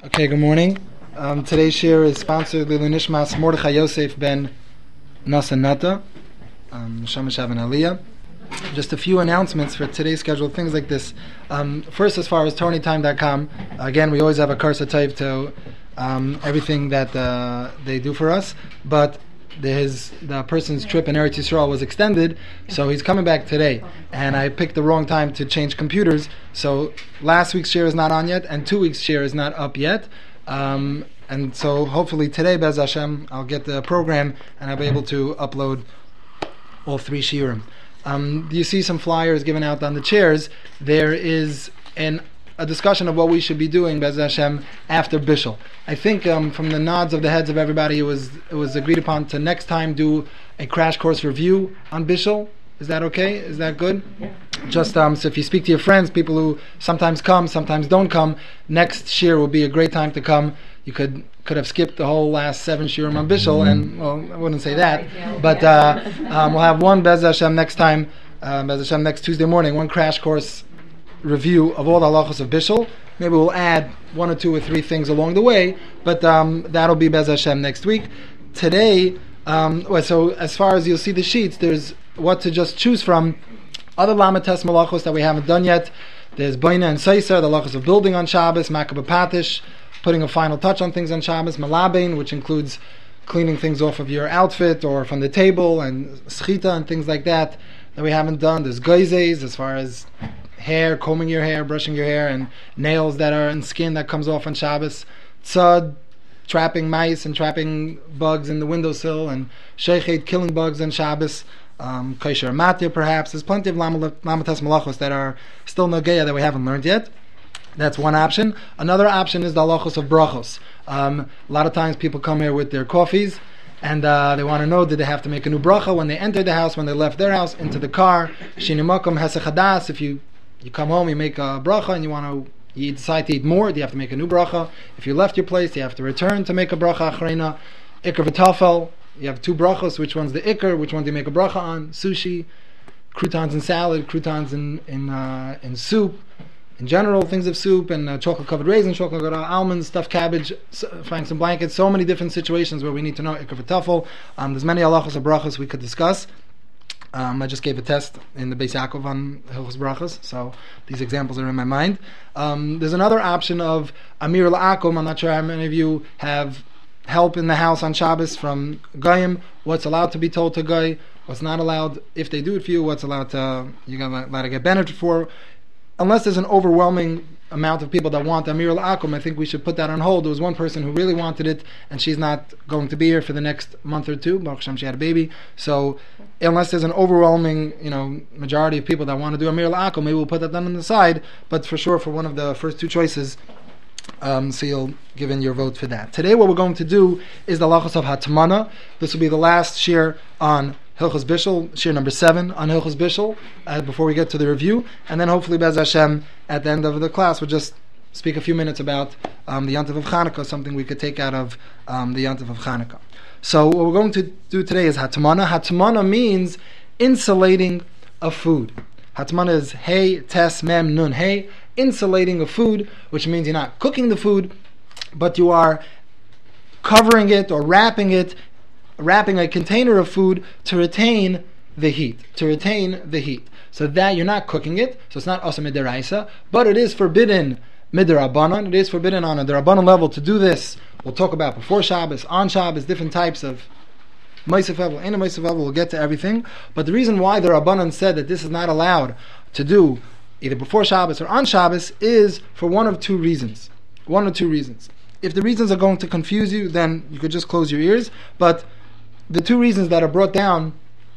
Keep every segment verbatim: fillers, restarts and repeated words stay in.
Okay, good morning. Um, today's share is sponsored by Nishmas Mordechai Yosef ben Nasanata, um, Shamash ben Aliyah. Just a few announcements for today's schedule, things like this. Um, first, as far as Tony Time dot com, again, we always have a curse type to um, everything that uh, they do for us, but his the person's trip in Eretz Yisrael was extended, so he's coming back today. And I picked the wrong time to change computers, so last week's share is not on yet, and two weeks' share is not up yet. Um, and so hopefully today, Bez Hashem, I'll get the program and I'll be able to upload all three shiurim. Um, you see some flyers given out on the chairs. There is an a discussion of what we should be doing, Bez Hashem, after Bishul. I think um, from the nods of the heads of everybody, it was it was agreed upon to next time do a crash course review on Bishul. Is that okay? Is that good? Yeah. Just um, so if you speak to your friends, people who sometimes come, sometimes don't come, next year will be a great time to come. You could could have skipped the whole last seven shiurim on Bishul, and well, I wouldn't say that, but uh, um, we'll have one Bez Hashem next time, uh, Bez Hashem next Tuesday morning, one crash course review of all the halachos of Bishul. Maybe we'll add one or two or three things along the way, but um, that'll be Bez Hashem next week. Today, um, well, so as far as you'll see the sheets, there's what to just choose from. Other lamates malachos that we haven't done yet. There's Boina and Seisa, the halachos of building on Shabbos, Makabah Patish, putting a final touch on things on Shabbos, Malabain, which includes cleaning things off of your outfit or from the table, and Schita and things like that that we haven't done. There's Geizes, as far as hair, combing your hair, brushing your hair, and nails that are in skin that comes off on Shabbos. Tzad, trapping mice and trapping bugs in the windowsill, and Sheichet, killing bugs on Shabbos. Um, Kaisher Matir, perhaps. There's plenty of lamatas malachos that are still nageya that we haven't learned yet. That's one option. Another option is the halachos of brachos. Um, a lot of times people come here with their coffees, and uh, they want to know, did they have to make a new bracha when they entered the house, when they left their house, into the car? Shinimakom hesechadas. If you you come home, you make a bracha, and you want to, you decide to eat more, do you have to make a new bracha? If you left your place, you have to return to make a bracha achrena. Iker v'tafel. You have two brachos. Which one's the ikr? Which one do you make a bracha on? Sushi, croutons and salad, croutons in in uh, in soup. In general, things of soup, and uh, chocolate-covered raisins, chocolate-covered almonds, stuffed cabbage, so, find some blankets. So many different situations where we need to know ikr v'tafel. Um, there's many halachos of brachos we could discuss. Um, I just gave a test in the Beis Yaakov on Hilchos Brachos, so these examples are in my mind. Um, there's another option of Amir La'akum. I'm not sure how many of you have help in the house on Shabbos from Goyim. What's allowed to be told to Goy, what's not allowed, if they do it for you, what's allowed to, you're going to let it get benefit for. Unless there's an overwhelming amount of people that want Amir al-Akum, I think we should put that on hold. There was one person who really wanted it, and she's not going to be here for the next month or two. Baruch Hashem, she had a baby. So unless there's an overwhelming, you know, majority of people that want to do Amir al-Akum, maybe we'll put that on the side. But for sure, for one of the first two choices, um, so you'll give in your vote for that. Today what we're going to do is the halachos of Hatmana. This will be the last shir on Hilchos Bishul, shir number seven on Hilchos Bishul, uh, before we get to the review, and then hopefully Bez Hashem at the end of the class we'll just speak a few minutes about um, the Yontif of Chanukah, something we could take out of um, the Yontif of Chanukah. So what we're going to do today is Hatmana. Hatmana means insulating a food. Hatmana is Hey, Tes, Mem, Nun, Hey, insulating a food, which means you're not cooking the food, but you are covering it or wrapping it wrapping a container of food to retain the heat, to retain the heat. So that you're not cooking it, so it's not asa midiraisa, but it is forbidden midirabanan, it is forbidden on a derabanan level to do this. We'll talk about before Shabbos, on Shabbos, different types of Meisef level, and a Meisef level, we'll get to everything. But the reason why the Rabbanan said that this is not allowed to do either before Shabbos or on Shabbos is for one of two reasons. One or two reasons. If the reasons are going to confuse you, then you could just close your ears, but the two reasons that are brought down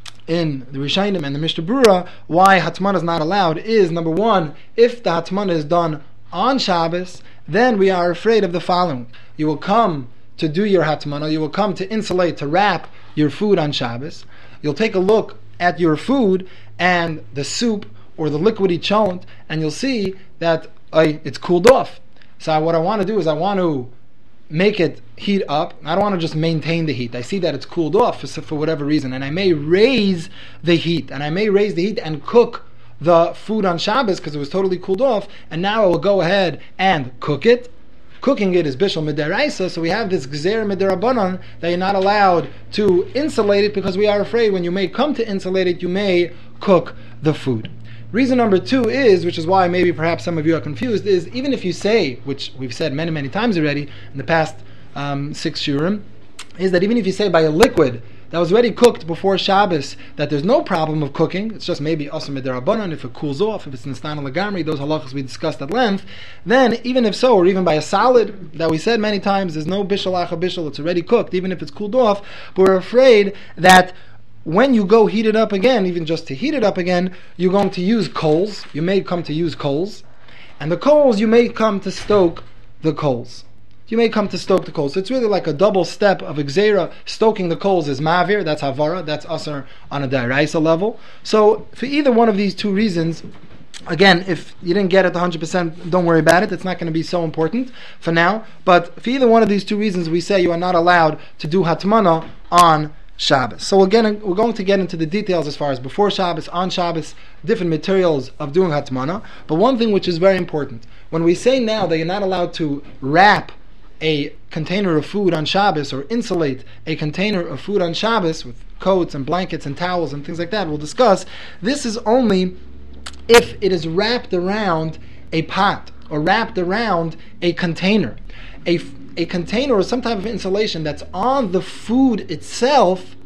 in the Rishayim and the Mishnah Brura why Hatmana is not allowed is, number one, if the Hatmana is done on Shabbos, then we are afraid of the following. You will come to do your Hatmana, you will come to insulate, to wrap your food on Shabbos. You'll take a look at your food and the soup or the liquidy chont, and you'll see that uh, it's cooled off. So what I want to do is I want to make it heat up. I don't want to just maintain the heat. I see that it's cooled off for, for whatever reason, and I may raise the heat, and I may raise the heat and cook the food on Shabbos because it was totally cooled off, and now I will go ahead and cook it, cooking it is bishul midaraisa, so we have this gzer midarabanan that you're not allowed to insulate it because we are afraid when you may come to insulate it, you may cook the food. Reason number two is, which is why maybe perhaps some of you are confused, is even if you say, which we've said many, many times already in the past um, six shurim, is that even if you say by a liquid that was already cooked before Shabbos, that there's no problem of cooking, it's just maybe asur midarabanan if it cools off, if it's nistan lagamri, those halachas we discussed at length, then even if so, or even by a salad that we said many times, there's no bishul acha bishul, it's already cooked, even if it's cooled off, but we're afraid that when you go heat it up again, even just to heat it up again, you're going to use coals. You may come to use coals. And the coals, you may come to stoke the coals. You may come to stoke the coals. So it's really like a double step of Gzeira. Stoking the coals is Mavir, that's Havara, that's Asar on a Dairaisa level. So for either one of these two reasons, again, if you didn't get it one hundred percent, don't worry about it. It's not going to be so important for now. But for either one of these two reasons, we say you are not allowed to do Hatmana on Shabbos. So again, we're going to get into the details as far as before Shabbos, on Shabbos, different materials of doing Hatmana. But one thing which is very important, when we say now that you're not allowed to wrap a container of food on Shabbos or insulate a container of food on Shabbos with coats and blankets and towels and things like that, we'll discuss, this is only if it is wrapped around a pot or wrapped around a container. A A container or some type of insulation that's on the food itself,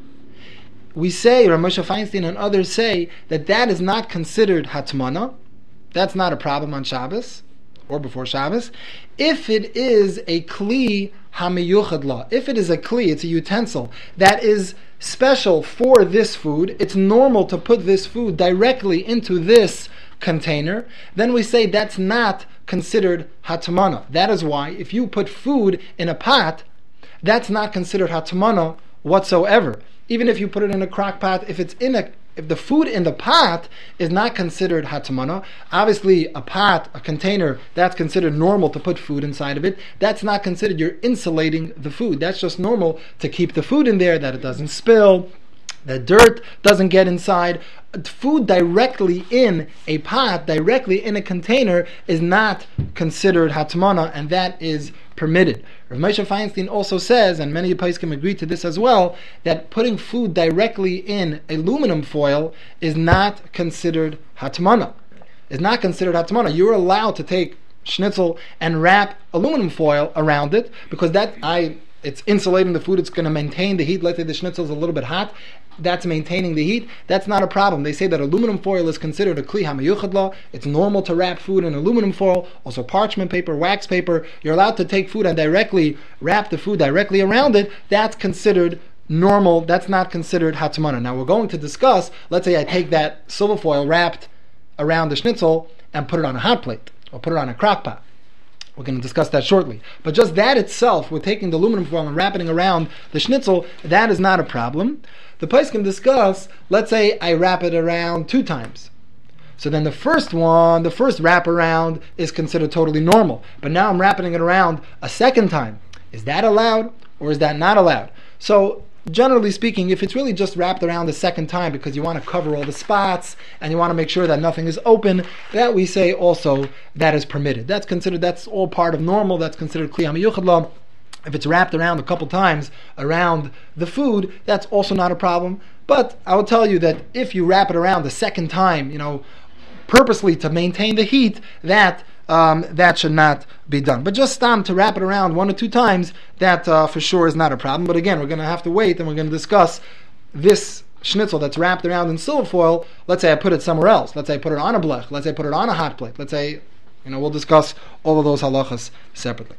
we say, Rav Moshe Feinstein and others say, that that is not considered hatmana. That's not a problem on Shabbos or before Shabbos. If it is a kli hamiyuchad la, if it is a kli, it's a utensil that is special for this food, it's normal to put this food directly into this container, then we say that's not considered hatmana. That is why if you put food in a pot, that's not considered hatmana whatsoever. Even if you put it in a crock pot, if it's in a if the food in the pot is not considered hatmana, obviously a pot, a container, that's considered normal to put food inside of it. That's not considered you're insulating the food. That's just normal to keep the food in there, that it doesn't spill, the dirt doesn't get inside. Food directly in a pot, directly in a container, is not considered hatmana, and that is permitted. Rav Moshe Feinstein also says, and many poskim agree to this as well, that putting food directly in aluminum foil is not considered hatmana. Is not considered hatmana. You're allowed to take schnitzel and wrap aluminum foil around it, because that I it's insulating the food, it's going to maintain the heat. Let's say the schnitzel is a little bit hot, that's maintaining the heat, that's not a problem. They say that aluminum foil is considered a kli hamayuchad la. It's normal to wrap food in aluminum foil, also parchment paper, wax paper. You're allowed to take food and directly wrap the food directly around it. That's considered normal. That's not considered hatmana. Now we're going to discuss, let's say I take that silver foil wrapped around the schnitzel and put it on a hot plate, or put it on a crock pot. We're going to discuss that shortly. But just that itself, with taking the aluminum foil and wrapping it around the schnitzel, that is not a problem. The place can discuss, let's say I wrap it around two times. So then the first one, the first wrap around is considered totally normal. But now I'm wrapping it around a second time. Is that allowed or is that not allowed? So generally speaking, if it's really just wrapped around the second time because you want to cover all the spots and you want to make sure that nothing is open, that we say also that is permitted. That's considered, that's all part of normal, that's considered kli hamayuchad la. If it's wrapped around a couple times around the food, that's also not a problem. But I will tell you that if you wrap it around the second time, you know, purposely to maintain the heat, that um, that should not be done. But just um, to wrap it around one or two times, that uh, for sure is not a problem. But again, we're going to have to wait and we're going to discuss this schnitzel that's wrapped around in silver foil. Let's say I put it somewhere else. Let's say I put it on a blech. Let's say I put it on a hot plate. Let's say, you know, we'll discuss all of those halachas separately.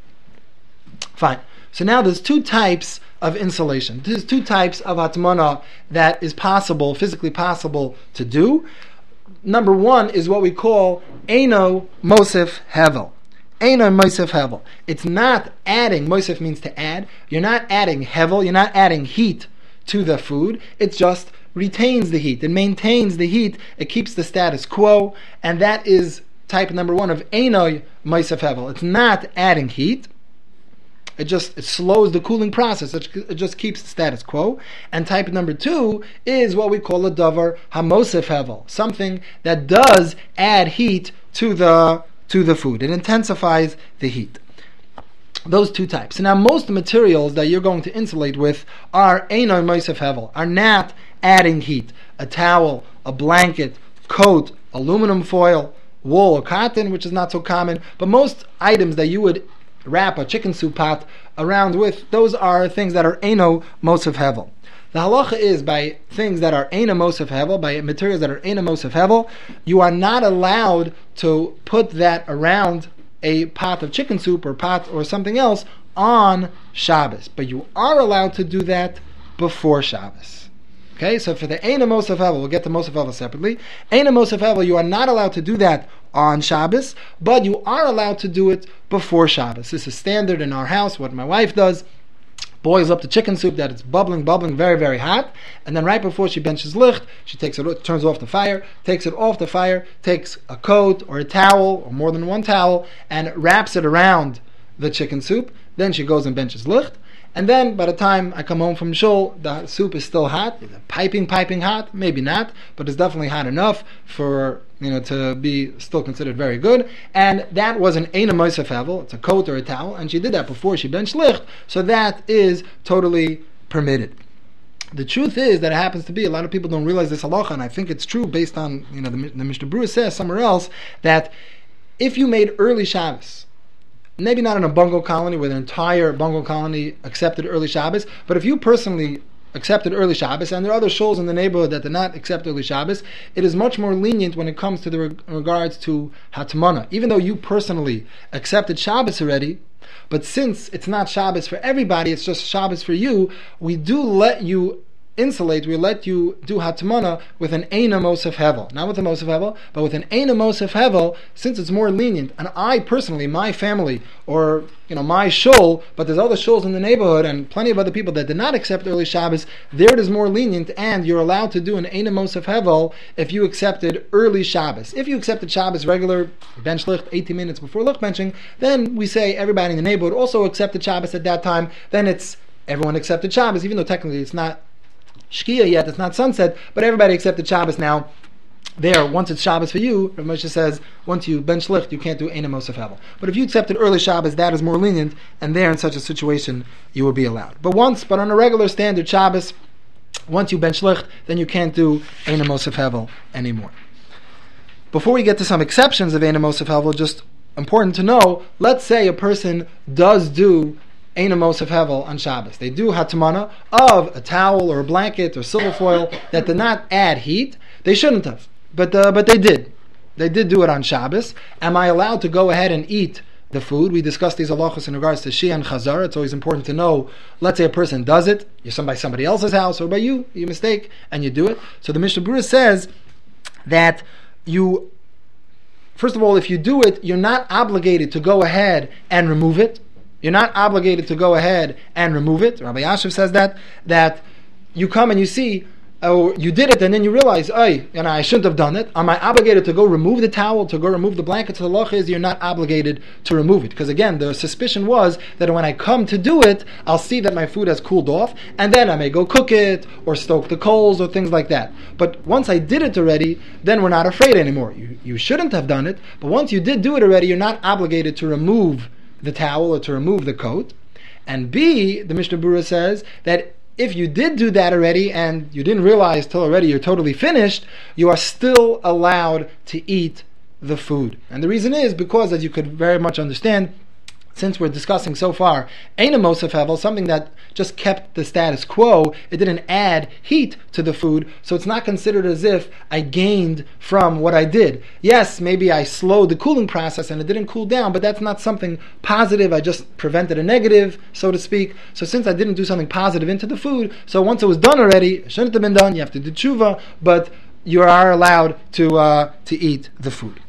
Fine. So now there's two types of insulation. There's two types of hatmana that is possible, physically possible to do. Number one is what we call Eino Mosef Hevel. Eino Mosef Hevel. It's not adding, Mosef means to add, you're not adding Hevel, you're not adding heat to the food, it just retains the heat, it maintains the heat, it keeps the status quo, and that is type number one of Eino Mosef Hevel. It's not adding heat. It just it slows the cooling process. It, it just keeps the status quo. And type number two is what we call a davar hamosef hevel, something that does add heat to the to the food. It intensifies the heat. Those two types. Now, most materials that you're going to insulate with are Eino Mosef Hevel, are not adding heat. A towel, a blanket, coat, aluminum foil, wool or cotton, which is not so common, but most items that you would wrap a chicken soup pot around with, those are things that are Eino Mosef Hevel. The halacha is by things that are Eino Mosef Hevel, by materials that are Eino Mosef Hevel, you are not allowed to put that around a pot of chicken soup or pot or something else on Shabbos, but you are allowed to do that before Shabbos. Okay, so for the Eino Mosef Hevel, we'll get to Mosef Hevel separately. Eino Mosef Hevel, you are not allowed to do that on Shabbos, but you are allowed to do it before Shabbos. This is standard in our house. What my wife does, boils up the chicken soup that it's bubbling, bubbling, very, very hot, and then right before she benches licht, she takes it, turns off the fire, takes it off the fire, takes a coat or a towel or more than one towel, and wraps it around the chicken soup. Then she goes and benches licht, and then by the time I come home from shul, the soup is still hot. Is it piping, piping hot? Maybe not, but it's definitely hot enough for, you know, to be still considered very good. And that was an Eino Mosef Hevel. It's a coat or a towel, and she did that before she benched licht, so that is totally permitted. The truth is that it happens to be, a lot of people don't realize this halacha, and I think it's true based on, you know, the, the Mishnah Berurah says somewhere else, that if you made early Shabbos, maybe not in a bungalow colony where the entire bungalow colony accepted early Shabbos, but if you personally accepted early Shabbos, and there are other shuls in the neighborhood that did not accept early Shabbos, it is much more lenient when it comes to the reg- regards to Hatmana. Even though you personally accepted Shabbos already, but since it's not Shabbos for everybody, it's just Shabbos for you, we do let you insulate, we let you do Hatmana with an Eino Mosef Hevel. Not with a Mosef Hevel, but with an Eino Mosef Hevel, since it's more lenient. And I personally, my family, or you know, my shul, but there's other shuls in the neighborhood and plenty of other people that did not accept early Shabbos, there it is more lenient, and you're allowed to do an Eino Mosef Hevel if you accepted early Shabbos. If you accepted Shabbos regular, bench licht, eighteen minutes before licht benching, then we say everybody in the neighborhood also accepted Shabbos at that time, then it's everyone accepted Shabbos, even though technically it's not Shkia yet, it's not sunset, but everybody accepted Shabbos now. There, once it's Shabbos for you, Rav Moshe says, once you bench licht, you can't do Eino Mosef Hevel. But if you accepted early Shabbos, that is more lenient, and there in such a situation, you will be allowed. But once, but on a regular standard Shabbos, once you bench licht, then you can't do Eino Mosef Hevel anymore. Before we get to some exceptions of Eino Mosef Hevel, just important to know, let's say a person does do Eino Mosef Hevel on Shabbos. They do Hatmana of a towel or a blanket or silver foil that did not add heat. They shouldn't have, but uh, but they did. They did do it on Shabbos. Am I allowed to go ahead and eat the food? We discussed these halachos in regards to Shia and Chazar. It's always important to know, let's say a person does it, you're some by somebody else's house, or by you, you mistake, and you do it. So the Mishnah Berurah says that you, first of all, if you do it, you're not obligated to go ahead and remove it. You're not obligated to go ahead and remove it. Rabbi Yashiv says that, that you come and you see, oh, you did it, and then you realize, oh, you know, I shouldn't have done it. Am I obligated to go remove the towel, to go remove the blanket? So the halacha is you're not obligated to remove it. Because again, the suspicion was that when I come to do it, I'll see that my food has cooled off, and then I may go cook it, or stoke the coals, or things like that. But once I did it already, then we're not afraid anymore. You, you shouldn't have done it, but once you did do it already, you're not obligated to remove the towel or to remove the coat. And B, the Mishnah Berurah says that if you did do that already and you didn't realize till already you're totally finished, you are still allowed to eat the food. And the reason is because, as you could very much understand, since we're discussing so far Eino Mosef Hevel, something that just kept the status quo, it didn't add heat to the food, so it's not considered as if I gained from what I did. Yes, maybe I slowed the cooling process and it didn't cool down, but that's not something positive. I just prevented a negative, so to speak. So since I didn't do something positive into the food, so once it was done already, it shouldn't have been done, you have to do tshuva, but you are allowed to uh, to eat the food.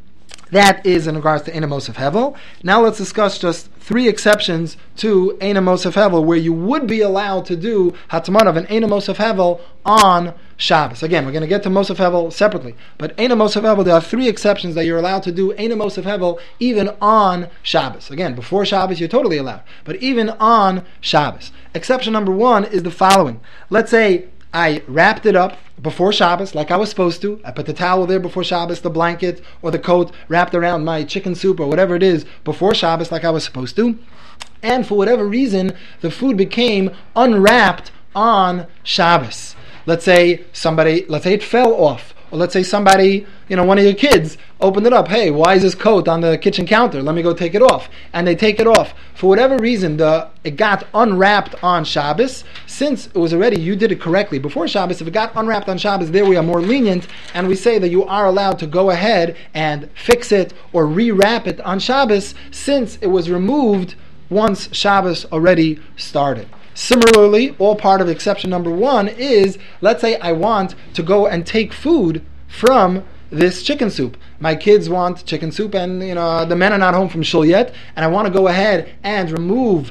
That is in regards to Eino Mosef Hevel. Now let's discuss just three exceptions to Eino Mosef Hevel where you would be allowed to do Hatmana of an Eino Mosef Hevel on Shabbos. Again, we're going to get to Mosef Hevel separately, but Eino Mosef Hevel, there are three exceptions that you're allowed to do Eino Mosef Hevel even on Shabbos. Again, before Shabbos you're totally allowed, but even on Shabbos. Exception number one is the following. Let's say I wrapped it up before Shabbos like I was supposed to. I put the towel there before Shabbos, the blanket or the coat wrapped around my chicken soup or whatever it is before Shabbos like I was supposed to. And for whatever reason, the food became unwrapped on Shabbos. Let's say somebody, let's say it fell off. Or let's say somebody, you know, one of your kids opened it up. Hey, why is this coat on the kitchen counter? Let me go take it off. And they take it off. For whatever reason, the it got unwrapped on Shabbos. Since it was already, you did it correctly before Shabbos, if it got unwrapped on Shabbos, there we are more lenient. And we say that you are allowed to go ahead and fix it or rewrap it on Shabbos since it was removed once Shabbos already started. Similarly, all part of exception number one is, let's say I want to go and take food from this chicken soup. My kids want chicken soup and you know the men are not home from shul yet, and I want to go ahead and remove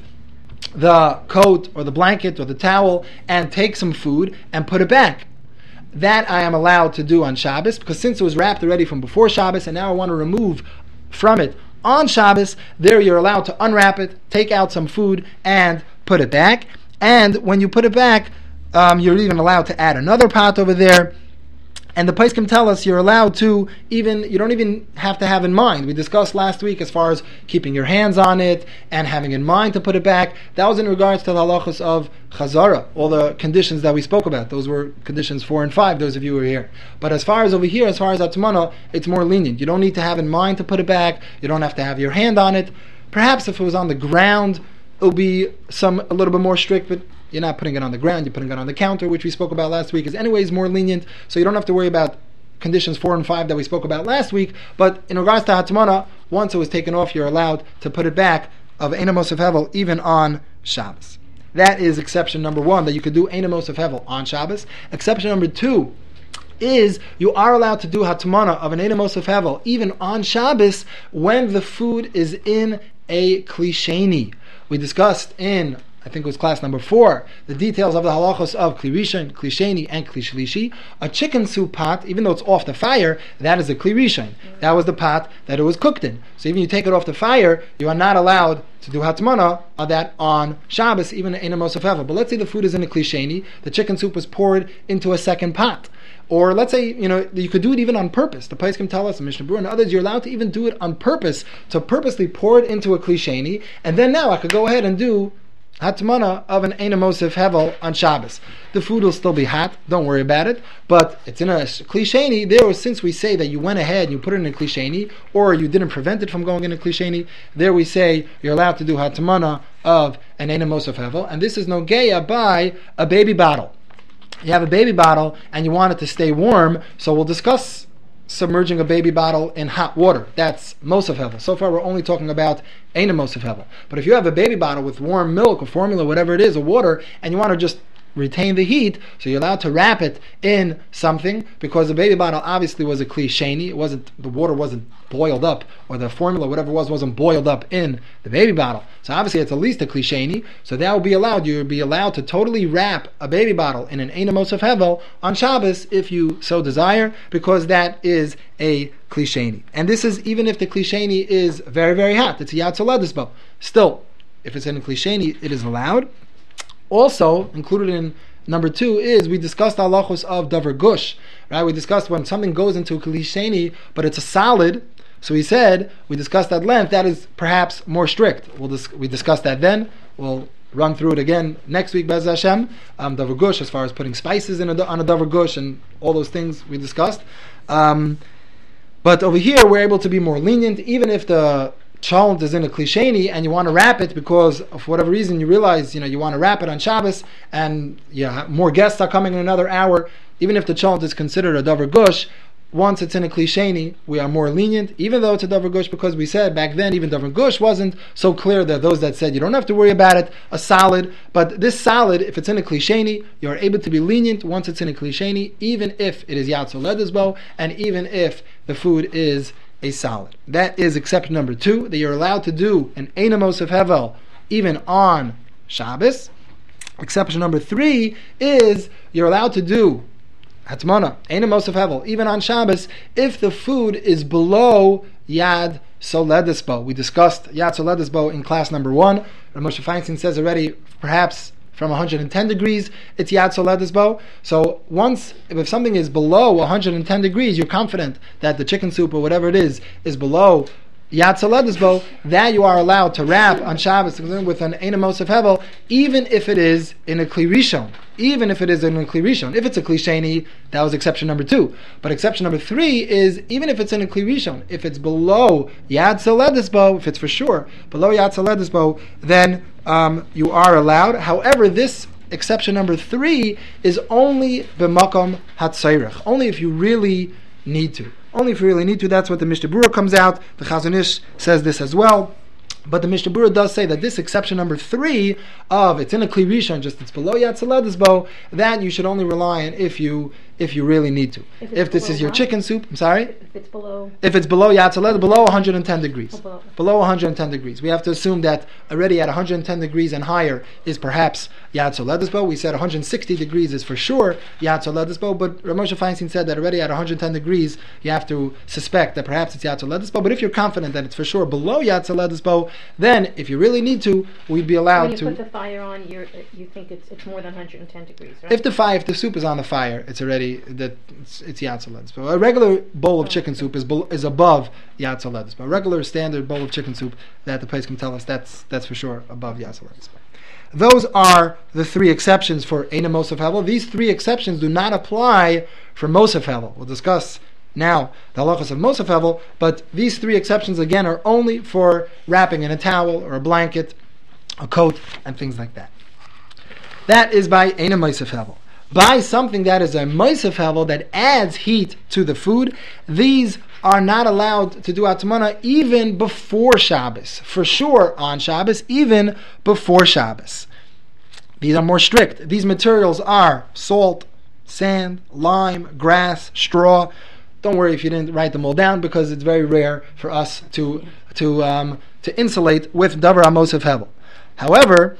the coat or the blanket or the towel and take some food and put it back. That I am allowed to do on Shabbos because since it was wrapped already from before Shabbos and now I want to remove from it on Shabbos, there you're allowed to unwrap it, take out some food and put it back. And when you put it back, um, you're even allowed to add another pot over there. And the poskim tell us you're allowed to even, you don't even have to have in mind. We discussed last week as far as keeping your hands on it and having in mind to put it back. That was in regards to the halachos of chazara, all the conditions that we spoke about. Those were conditions four and five, those of you who were here. But as far as over here, as far as Atmana, it's more lenient. You don't need to have in mind to put it back. You don't have to have your hand on it. Perhaps if it was on the ground, it'll be some a little bit more strict, but you're not putting it on the ground, you're putting it on the counter, which we spoke about last week, is anyways more lenient, so you don't have to worry about conditions four and five that we spoke about last week. But in regards to Hatmana, once it was taken off, you're allowed to put it back of Einamos of Hevel even on Shabbos. That is exception number one, that you could do Einamos of Hevel on Shabbos. Exception number two is you are allowed to do Hatmana of an Einamos of Hevel even on Shabbos when the food is in a klisheni. We discussed in, I think it was class number four, the details of the halachos of kli rishon, kli sheni, and kli shlishi. A chicken soup pot, even though it's off the fire, that is a kli rishon. That was the pot that it was cooked in. So even you take it off the fire, you are not allowed to do hatmana of that on Shabbos, even in Einamos of Hevel. But let's say the food is in a kli sheni, the chicken soup was poured into a second pot. Or let's say, you know, you could do it even on purpose. The poskim tell us, Mishnah Berurah and others, you're allowed to even do it on purpose, to purposely pour it into a klisheni, and then now I could go ahead and do hatmana of an Einamos of Hevel on Shabbos. The food will still be hot, don't worry about it, but it's in a klisheni. There, since we say that you went ahead and you put it in a klisheni, or you didn't prevent it from going in a klisheni, there we say you're allowed to do hatmana of an Einamos of Hevel, and this is nogeya by a baby bottle. You have a baby bottle and you want it to stay warm, so we'll discuss submerging a baby bottle in hot water. That's Mosef Hevel. So far we're only talking about Ein Mosef Hevel. But if you have a baby bottle with warm milk or formula, whatever it is, or water, and you want to just retain the heat, so you're allowed to wrap it in something, because the baby bottle obviously was a kli sheni. It wasn't, the water wasn't boiled up, or the formula, whatever it was, wasn't boiled up in the baby bottle. So obviously it's at least a kli sheni, so that will be allowed. You would be allowed to totally wrap a baby bottle in an Einamos of Hevel on Shabbos if you so desire, because that is a kli sheni. And this is even if the kli sheni is very, very hot. It's a yatzoladisbo. Still, if it's in a kli sheni, it is allowed. Also, included in number two is, we discussed halachos of davar gush, right? We discussed when something goes into a kli sheni, but it's a solid. So he said, we discussed at length, that is perhaps more strict. We'll dis- we discussed that then. We'll run through it again next week, Be'ez Hashem. Um, davar gush, as far as putting spices in a, on a davar gush and all those things we discussed. Um, but over here, we're able to be more lenient, even if the cholent is in a klisheni and you want to wrap it because of whatever reason you realize, you know, you want to wrap it on Shabbos and yeah, more guests are coming in another hour. Even if the cholent is considered a davar gush, once it's in a klisheni, we are more lenient, even though it's a davar gush, because we said back then even davar gush wasn't so clear. That those that said you don't have to worry about it, a solid. But this solid, if it's in a klisheni, you are able to be lenient once it's in a klisheni, even if it is yatzo ledesbo, and even if the food is a solid. That is exception number two, that you're allowed to do an Einamos of Hevel even on Shabbos. Exception number three is you're allowed to do Hatmana, Einamos of Hevel, even on Shabbos, if the food is below Yad Soledesbo. We discussed Yad Soledesbo in class number one. Rav Moshe Feinstein says already, perhaps from one hundred ten degrees, it's Yad Soledis Bo. So once, if something is below one hundred ten degrees, you're confident that the chicken soup or whatever it is, is below Yad Soledis Bo, that you are allowed to wrap on Shabbos with an Eina Mosef Hevel, even if it is in a Kli Rishon. Even if it is in a Kli Rishon. If it's a Kli Sheni, that was exception number two. But exception number three is, even if it's in a Kli Rishon, if it's below Yad Soledis Bo, if it's for sure below Yad Soledis Bo, then um, you are allowed. However, this exception number three is only b'makom hatzayrich, only if you really need to. Only if you really need to. That's what the Mishnah Berurah comes out. The Chazon Ish says this as well. But the Mishnah Berurah does say that this exception number three of it's in a Kli Rishon, just it's below Yad Soledis Bo, that you should only rely on if you if you really need to. If, if this is your what? Chicken soup, I'm sorry? If it's below... If it's below Yad Soledis, below one hundred ten degrees. Oh, below. below one hundred ten degrees. We have to assume that already at one hundred ten degrees and higher is perhaps Yad Soledis Bo. We said one hundred sixty degrees is for sure Yad Soledis Bo, but Rav Moshe Feinstein said that already at one hundred ten degrees you have to suspect that perhaps it's Yad Soledis Bo. But if you're confident that it's for sure below Yad Soledis Bo, then if you really need to, we'd be allowed when you to... When you put the fire on, you're, you think it's it's more than one hundred ten degrees, right? If the fire, if the soup is on the fire, it's already... that. It's, it's Yad Soledis Bo. A regular bowl of chicken soup is bel- is above Yad Soledis Bo. A regular standard bowl of chicken soup that the place can tell us that's that's for sure above Yad Soledis Bo. Those are the three exceptions for Eina Mosef Hevel. These three exceptions do not apply for Mosef Hevel. We'll discuss now the halachas of Mosef Hevel, but these three exceptions again are only for wrapping in a towel or a blanket, a coat, and things like that. That is by Eina Mosef Hevel. By something that is a Mosef Hevel that adds heat to the food, these are not allowed to do Atmana even before Shabbos. For sure on Shabbos, even before Shabbos. These are more strict. These materials are salt, sand, lime, grass, straw. Don't worry if you didn't write them all down, because it's very rare for us to to um, to insulate with Davar HaMosef Hevel. However,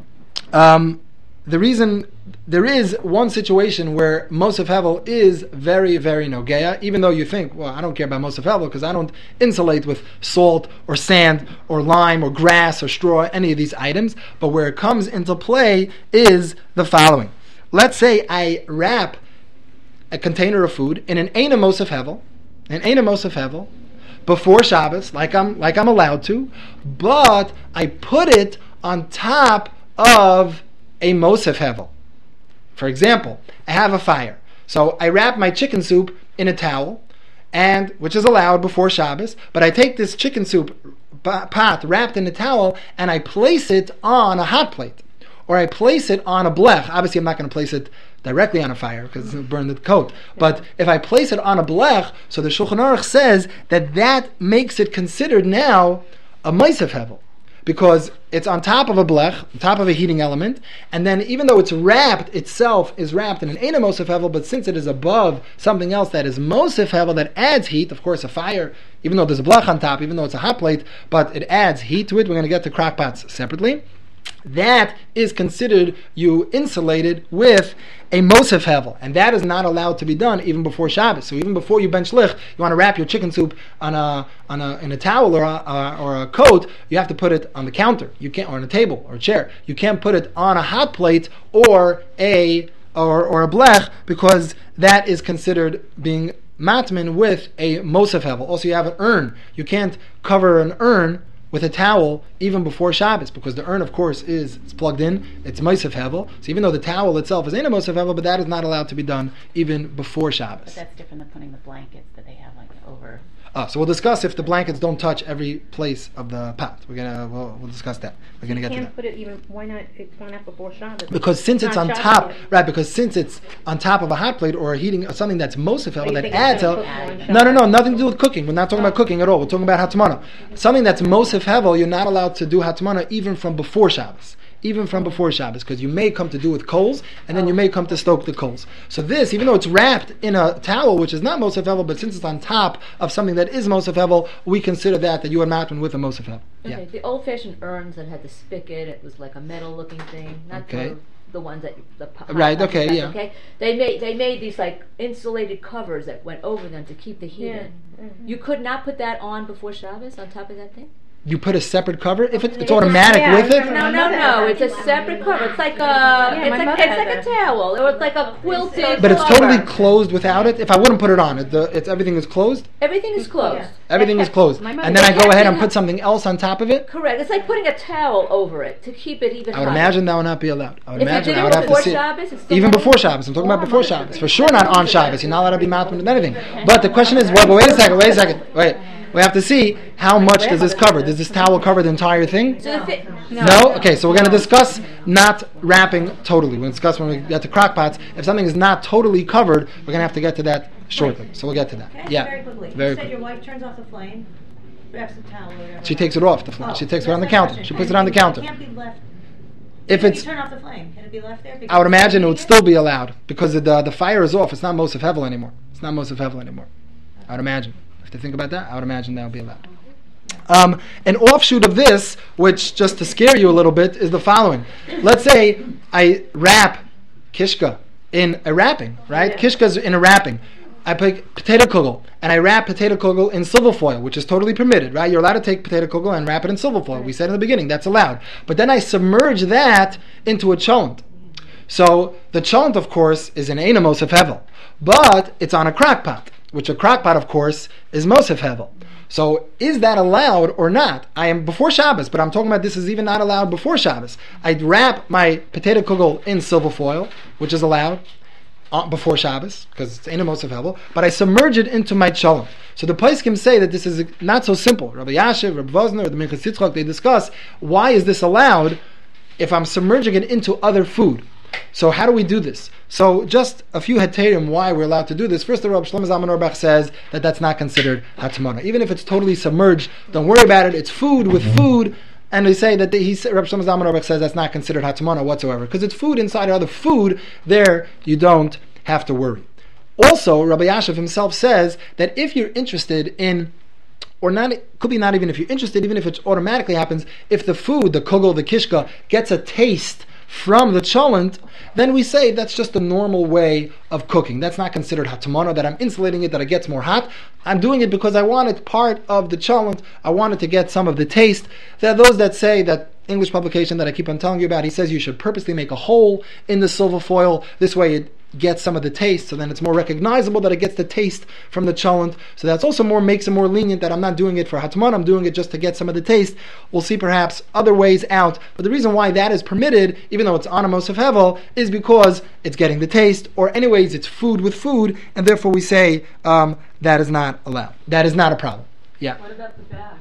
um, the reason there is one situation where Mosef Hevel is very, very nogeya, even though you think, well, I don't care about Mosef Hevel because I don't insulate with salt or sand or lime or grass or straw, any of these items. But where it comes into play is the following. Let's say I wrap a container of food in an Eina Mosef Hevel, an Eina Mosef Hevel, before Shabbos, like I'm like I'm allowed to, but I put it on top of a Mosef Hevel. For example, I have a fire. So I wrap my chicken soup in a towel, and which is allowed before Shabbos, but I take this chicken soup pot wrapped in a towel and I place it on a hot plate. Or I place it on a blech. Obviously I'm not going to place it directly on a fire because it'll burn the coat. But if I place it on a blech, so the Shulchan Aruch says that that makes it considered now a Mosef Hevel. Because it's on top of a blech, on top of a heating element, and then even though it's wrapped, itself is wrapped in an Eina Mosef Hevel, but since it is above something else that is Mosef Hevel, that adds heat, of course a fire, even though there's a blech on top, even though it's a hot plate, but it adds heat to it, we're going to get to crock pots separately, that is considered you insulated with a Mosef Hevel, and that is not allowed to be done even before Shabbos. So even before you bench lich, you want to wrap your chicken soup on a on a in a towel or a, uh, or a coat. You have to put it on the counter. You can't, or on a table or a chair. You can't put it on a hot plate or a or or a blech, because that is considered being matmin with a Mosef Hevel. Also, you have an urn. You can't cover an urn with a towel even before Shabbos, because the urn, of course, is it's plugged in, it's Mosef Hevel. So even though the towel itself is in a Mosef Hevel, but that is not allowed to be done even before Shabbos. But that's different than putting the blankets that they have like over. Uh, so we'll discuss if the blankets don't touch every place of the pot. We're gonna we'll, we'll discuss that. We're gonna you get to that. Can't put it even. Why not? It's why not before Shabbos? Because since it's, it's on top, yet. right? Because since it's on top of a hot plate or a heating or something that's Mosef Hevel that adds a, no, no, no, nothing to do with cooking. We're not talking oh. about cooking at all. We're talking about Hatmana. Something that's Mosef Hevel, you're not allowed to do Hatmana even from before Shabbos. Even from before Shabbos, because you may come to do with coals, and then you may come to stoke the coals. So this, even though it's wrapped in a towel, which is not Mosef Hevel, but since it's on top of something that is Mosef Hevel, we consider that that you are matrin with a Mosef Hevel. Okay, yeah. The old-fashioned urns that had the spigot, it was like a metal-looking thing, not okay. the, the ones that the hot, right. hot Okay, stuff, yeah. Okay, they made they made these like insulated covers that went over them to keep the heat yeah. in. Mm-hmm. You could not put that on before Shabbos on top of that thing. you put a separate cover? If it's, it's It's- automatic yeah, with I it? remember. No, no, no. It's a separate cover. It's like a. my it's like mother it's had like a that. towel, or it's like a quilted. But it's cover. totally closed without it. If I wouldn't put it on, it, the, it's everything is closed. Everything is closed. Yeah. Everything They is kept- closed, my mother- and then I they go kept ahead it and up- put something else on top of it. Correct. It's like putting a towel over it to keep it even. I would higher. imagine that would not be allowed. I would If you imagine did I it would have to before see it. Shabbos, it's still Even not- before Shabbos. I'm talking about Oh, before my Shabbos. goodness. For sure not on Shabbos. You're not allowed to be matman with anything. But the question is, well, but wait a second, wait a second, wait. We have to see how much does this cover. Does this towel cover the entire thing? So the thi- No? Okay, so we're going to discuss not wrapping totally. We'll discuss when we get to crock pots. If something is not totally covered, we're going to have to get to that shortly. So we'll get to that. Okay, Yeah. very quickly. Very you said quickly. your wife turns off the flame, wraps the towel or whatever. She takes it off the flame. Oh, She takes it on the that's my counter. question. She puts it Can on the be- counter. It can't be left. If If it's, you turn off the flame, can it be left there? I would imagine it would Because still be allowed because the the fire is off. It's not Mosef Hevel anymore. It's not Mosef Hevel anymore. I would imagine. If they think about that, I would imagine that would be allowed. Um, an offshoot of this, which just to scare you a little bit, is the following. Let's say I wrap kishka in a wrapping, right? Kishka's in a wrapping. I put potato kugel, and I wrap potato kugel in silver foil, which is totally permitted, right? You're allowed to take potato kugel and wrap it in silver foil. We said in the beginning, that's allowed. But then I submerge that into a cholent. So the cholent, of course, is an Eina Mosef Hevel, but it's on a crock pot, which a crock pot, of course, is Mosef Hevel. So is that allowed or not? I am before Shabbos, but I'm talking about this is even not allowed before Shabbos. I'd wrap my potato kugel in silver foil, which is allowed uh, before Shabbos, because it's Eina Mosef Hevel, but I submerge it into my cholent. So the Poskim say that this is not so simple. Rabbi Yashiv, Rabbi Vosner, the Minchas Yitzchak, they discuss why is this allowed if I'm submerging it into other food. So how do we do this? So just a few heterim why we're allowed to do this. First of all, Shlomo Zalman Auerbach says that that's not considered hatmana. Even if it's totally submerged, don't worry about it. It's food with food. And they say that they, he, Rabbi Shlomo Zalman Auerbach says that's not considered hatmana whatsoever. Because it's food inside other food. There, you don't have to worry. Also, Rabbi Yashiv himself says that if you're interested in or not, it could be not even if you're interested, even if it automatically happens, if the food, the kugel, the kishka, gets a taste from the cholent, then we say that's just the normal way of cooking. That's not considered hatamana, that I'm insulating it, that it gets more hot. I'm doing it because I want it part of the cholent. I want it to get some of the taste. There are those that say that English publication that I keep on telling you about, he says you should purposely make a hole in the silver foil. This way it gets some of the taste, so then it's more recognizable that it gets the taste from the cholent. So that's also more makes it more lenient that I'm not doing it for hatman, I'm doing it just to get some of the taste. We'll see perhaps other ways out, but the reason why that is permitted, even though it's on a Mosef Hevel, is because it's getting the taste, or anyways it's food with food, and therefore we say um, that is not allowed. That is not a problem. Yeah. What about the bags?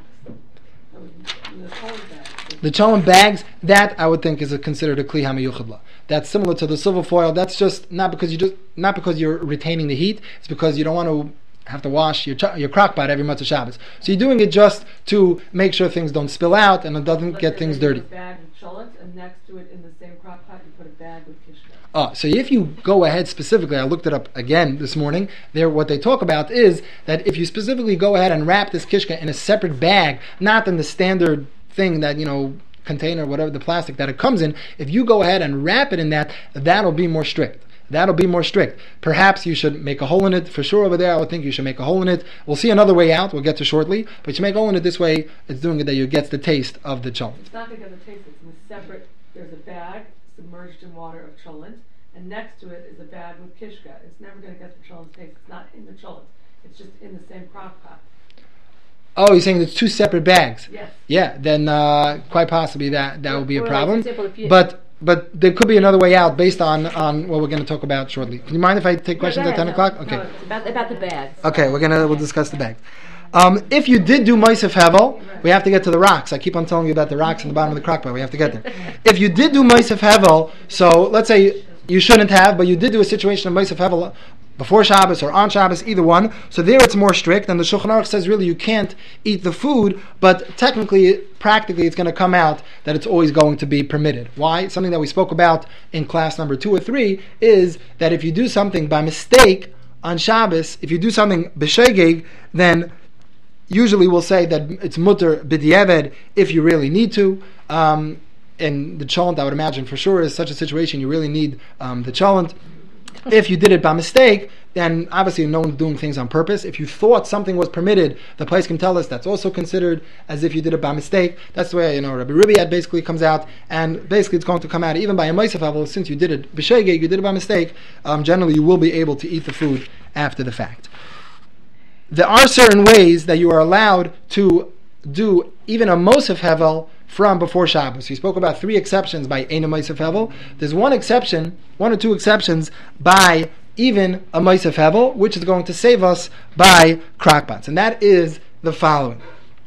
The cholent bags? The cholent bags, that I would think is a, considered a kli hamayuchadla. That's similar to the silver foil. That's just not because you just not because you're retaining the heat. It's because you don't want to have to wash your ch- your crock pot every Motzei Shabbos. So you're doing it just to make sure things don't spill out and it doesn't Let's get say things that you dirty. put a bag with cholent, and next to it in the same crock pot you put a bag with kishka. Oh, so if you go ahead specifically, I looked it up again this morning. There, what they talk about is that if you specifically go ahead and wrap this kishka in a separate bag, not in the standard thing that you know. container, whatever the plastic that it comes in, if you go ahead and wrap it in that, that'll be more strict. That'll be more strict. Perhaps you should make a hole in it. For sure over there, I would think you should make a hole in it. We'll see another way out. We'll get to shortly. But you make a hole in it this way, it's doing it that you get the taste of the cholent. It's not going to get the taste. It's in a separate. There's a bag submerged in water of cholent, and next to it is a bag with kishka. It's never going to get the cholent taste. It's not in the cholent. It's just in the same crock pot. Oh, you're saying it's two separate bags? Yes. Yeah, then uh, quite possibly that, that would be a Or like, problem. for example, if you- But but there could be another way out based on, on what we're going to talk about shortly. Can you mind if I take questions Go at ten ahead, o'clock? no, Okay. no, it's about, about the bags. Okay, we're gonna we'll discuss the bags. Um, if you did do Mosef Hevel, we have to get to the rocks. I keep on telling you about the rocks in the bottom of the crock pot. We have to get there. If you did do Mosef Hevel, so let's say you shouldn't have, but you did do a situation of Mosef Hevel before Shabbos or on Shabbos, either one. So there it's more strict, and the Shulchan Aruch says really you can't eat the food, but technically, practically, it's going to come out that it's always going to be permitted. Why? Something that we spoke about in class number two or three is that if you do something by mistake on Shabbos, if you do something b'shegeg, then usually we'll say that it's mutter b'diavad if you really need to. Um, and the cholent, I would imagine for sure, is such a situation you really need um, the cholent. If you did it by mistake, then obviously no one's doing things on purpose. If you thought something was permitted, the place can tell us that's also considered as if you did it by mistake. That's the way, you know, Rabbi Ribbiad basically comes out, and basically it's going to come out even by a Meisef Hevel, since you did it b'shegeg, you did it by mistake, um, generally you will be able to eat the food after the fact. There are certain ways that you are allowed to do even a Mosef Hevel from before Shabbos. We spoke about three exceptions by Ein Mosef Hevel. There's one exception, one or two exceptions by even a Mosef Hevel, which is going to save us by crockpots, and that is the following.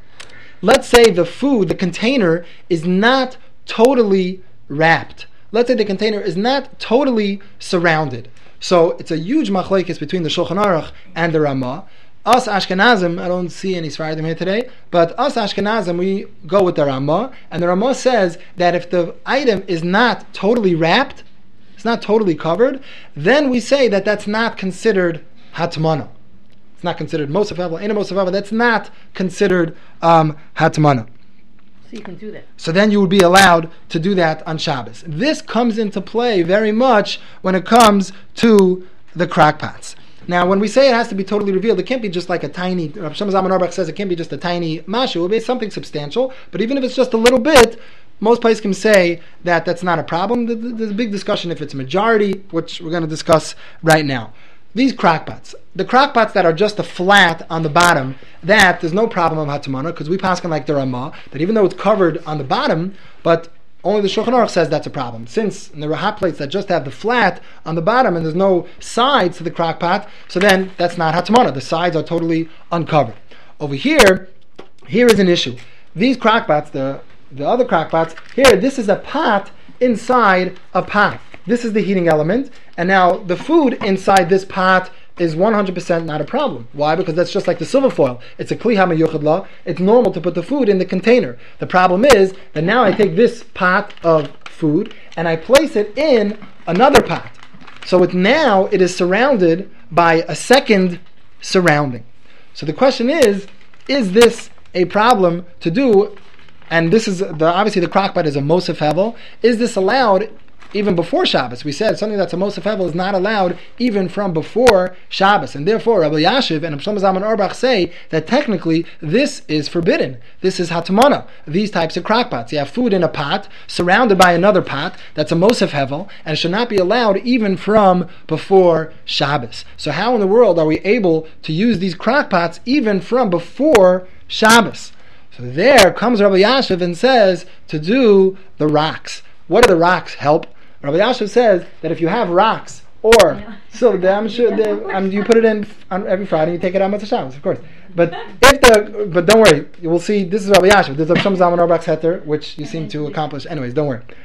Let's say the food, the container, is not totally wrapped. Let's say the container is not totally surrounded. So it's a huge machlokes between the Shulchan Aruch and the Ramah. Us Ashkenazim, I don't see any Sfaradim here today, but us Ashkenazim, we go with the Ramah, and the Ramah says that if the item is not totally wrapped, it's not totally covered, then we say that that's not considered hatmana. It's not considered Mosef Hevel, ain't a Mosef Hevel, that's not considered um, hatmana. So you can do that. So then you would be allowed to do that on Shabbos. This comes into play very much when it comes to the crockpots. Now, when we say it has to be totally revealed, it can't be just like a tiny, Rav Shlomo Zalman Auerbach says it can't be just a tiny mashu, it will be something substantial, but even if it's just a little bit, most places can say that that's not a problem. There's a big discussion if it's a majority, which we're going to discuss right now. These crockpots, the crockpots that are just a flat on the bottom, that there's no problem of hatamana, because we paskin like the Ramah, that even though it's covered on the bottom, but only the Shulchan Aruch says that's a problem. Since there are hot plates that just have the flat on the bottom and there's no sides to the crockpot, so then that's not hatamana. The sides are totally uncovered. Over here, here is an issue. These crockpots, the the other crockpots, here, this is a pot inside a pot. This is the heating element, and now the food inside this pot is one hundred percent not a problem. Why? Because that's just like the silver foil. It's a kli hamayuchad law. It's normal to put the food in the container. The problem is that now I take this pot of food and I place it in another pot. So it now it is surrounded by a second surrounding. So the question is, is this a problem to do? And this is the, obviously the crockpot is a Mosef Hevel. Is this allowed even before Shabbos? We said something that's a Mosef Hevel is not allowed even from before Shabbos, and therefore Rabbi Yashiv and Rav Shlomo Zalman Auerbach say that technically this is forbidden. This is hatamana. These types of crockpots, you have food in a pot surrounded by another pot. That's a Mosef Hevel, and it should not be allowed even from before Shabbos. So how in the world are we able to use these crockpots even from before Shabbos? So there comes Rabbi Yashiv and says to do the rocks. What do the rocks help? Rabbi Yashiv says that if you have rocks or yeah. so I'm sure they, um, you put it in on every Friday, you take it out on Shabbos, of course. But if the but don't worry, you will see. This is Rabbi Yashiv. This is Rav Shlomo Zalman Auerbach's heter, which you seem to accomplish. Anyways, don't worry.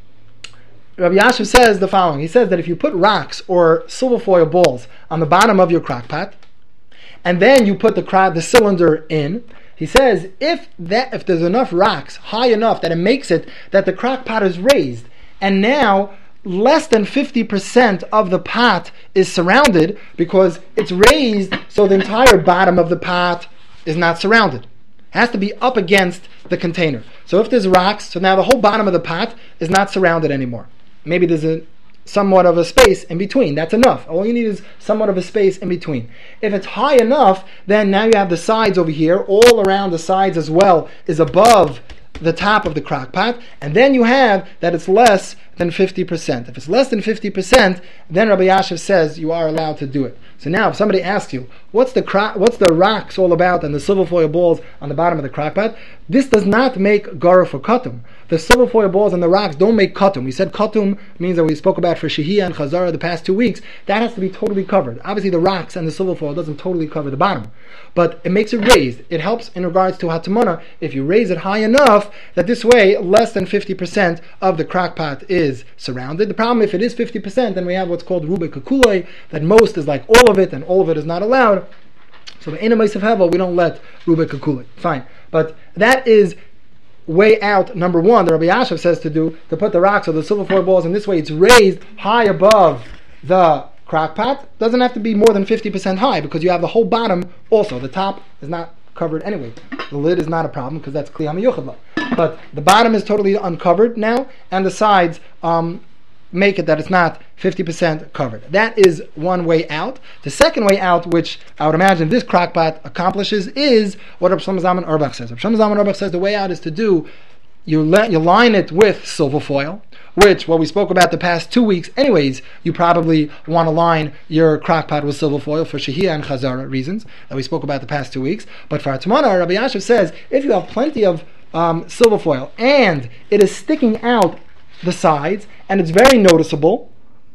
Rabbi Yashiv says the following. He says that if you put rocks or silver foil balls on the bottom of your crock pot, and then you put the cro- the cylinder in. He says if that if there's enough rocks high enough that it makes it that the crock pot is raised, and now less than fifty percent of the pot is surrounded because it's raised, so the entire bottom of the pot is not surrounded. It has to be up against the container. So if there's rocks, so now the whole bottom of the pot is not surrounded anymore. Maybe there's a somewhat of a space in between. That's enough. All you need is somewhat of a space in between. If it's high enough, then now you have the sides over here. All around the sides as well is above the top of the crock pot, and then you have that it's less than fifty percent. If it's less than fifty percent, then Rabbi Yashiv says you are allowed to do it. So now if somebody asks you, what's the cro- what's the rocks all about and the silver foil balls on the bottom of the crock pot? This does not make gara for katum. The silver foil balls and the rocks don't make katum. We said katum means that we spoke about for shehiyah and chazara the past two weeks. That has to be totally covered. Obviously the rocks and the silver foil doesn't totally cover the bottom, but it makes it raised. It helps in regards to hatamana if you raise it high enough that this way less than fifty percent of the crock pot is surrounded. The problem, if it is fifty percent, then we have what's called rubei kakulei, that most is like all of it and all of it is not allowed. So in a Mosef Hevel we don't let rubei kakulei. Fine, but that is way out number one. The Rabbi Yashiv says to do to put the rocks or the silver foil balls in this way. It's raised high above the crock pot. Doesn't have to be more than fifty percent high because you have the whole bottom also. The top is not covered anyway. The lid is not a problem because that's kli hamayuchad law. But the bottom is totally uncovered now, and the sides um, make it that it's not fifty percent covered. That is one way out. The second way out, which I would imagine this crockpot accomplishes, is what Rav Shlomo Zalman Auerbach says. Rav Shlomo Zalman Auerbach says the way out is to do, you, let, you line it with silver foil, which, what we spoke about the past two weeks, anyways, you probably want to line your crockpot with silver foil for Shehiyah and Chazara reasons that we spoke about the past two weeks. But for Hatmana, Rabbi Yashiv says, if you have plenty of um, silver foil and it is sticking out the sides and it's very noticeable,